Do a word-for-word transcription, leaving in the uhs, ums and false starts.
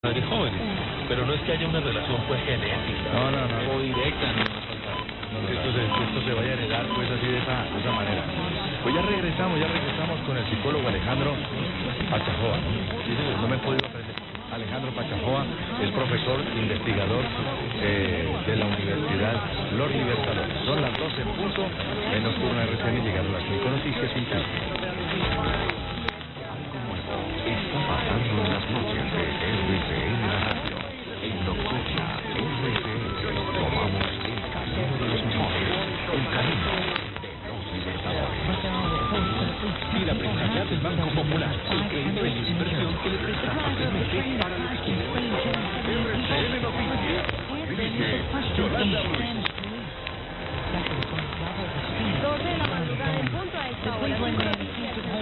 Madres jóvenes, pero no es que haya una relación pues genética no, no, no. o directa, no, no, no, esto, se, esto se vaya a heredar pues así de esa, de esa manera. Pues ya regresamos, ya regresamos con el psicólogo Alejandro Pachajoa, ¿no? Sí, no me he podido aprender. Alejandro Pachajoa es profesor investigador eh, de la Universidad Los Libertadores. Son las doce en punto, en Nocturna R C N, llegando las cinco noticias sin fin. Está pasando en las noches de R C N Radio. En Nocturna R C N tomamos el camino de los mejores, el camino de los Libertadores. Y la prestación del Banco Popular, el crédito de inversión que le presta fácilmente para los equipos. R C N Noticias, dirige Yolanda Ruiz. Dos de la madrugada en punto a esta hora.